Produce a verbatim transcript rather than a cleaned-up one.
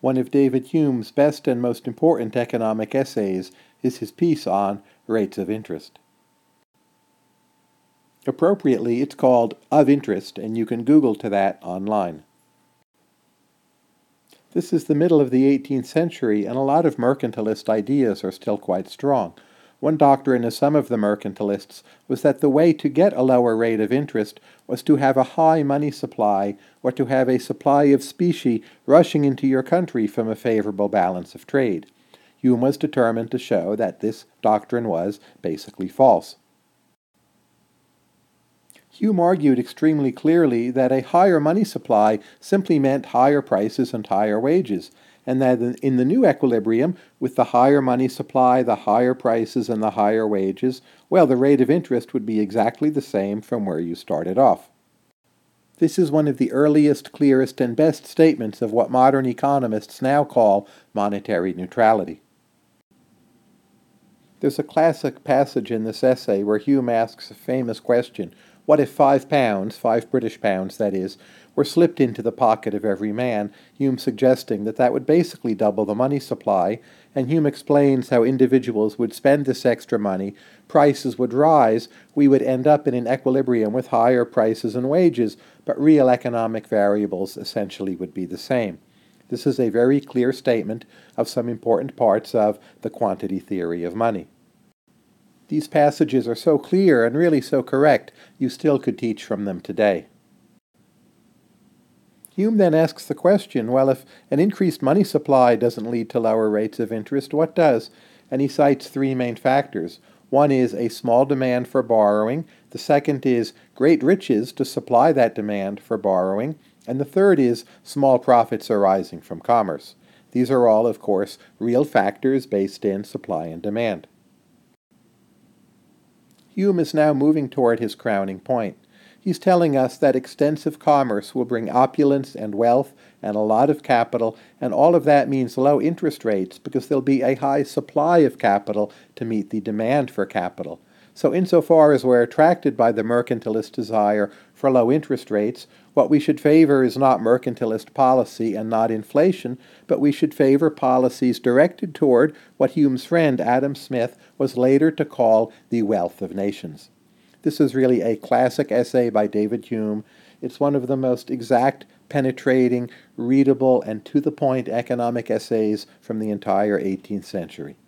One of David Hume's best and most important economic essays is his piece on rates of interest. Appropriately, it's called Of Interest, and you can Google to that online. This is the middle of the eighteenth century, and a lot of mercantilist ideas are still quite strong. One doctrine of some of the mercantilists was that the way to get a lower rate of interest was to have a high money supply, or to have a supply of specie rushing into your country from a favorable balance of trade. Hume was determined to show that this doctrine was basically false. Hume argued extremely clearly that a higher money supply simply meant higher prices and higher wages, and that in the new equilibrium, with the higher money supply, the higher prices, and the higher wages, well, the rate of interest would be exactly the same from where you started off. This is one of the earliest, clearest, and best statements of what modern economists now call monetary neutrality. There's a classic passage in this essay where Hume asks a famous question: what if five pounds, five British pounds that is, were slipped into the pocket of every man, Hume suggesting that that would basically double the money supply, and Hume explains how individuals would spend this extra money, prices would rise, we would end up in an equilibrium with higher prices and wages, but real economic variables essentially would be the same. This is a very clear statement of some important parts of the quantity theory of money. These passages are so clear and really so correct, you still could teach from them today. Hume then asks the question, well, if an increased money supply doesn't lead to lower rates of interest, what does? And he cites three main factors. One is a small demand for borrowing, the second is great riches to supply that demand for borrowing, and the third is small profits arising from commerce. These are all, of course, real factors based in supply and demand. Hume is now moving toward his crowning point. He's telling us that extensive commerce will bring opulence and wealth and a lot of capital, and all of that means low interest rates because there'll be a high supply of capital to meet the demand for capital. So insofar as we're attracted by the mercantilist desire for low interest rates, what we should favor is not mercantilist policy and not inflation, but we should favor policies directed toward what Hume's friend Adam Smith was later to call the wealth of nations. This is really a classic essay by David Hume. It's one of the most exact, penetrating, readable, and to-the-point economic essays from the entire eighteenth century.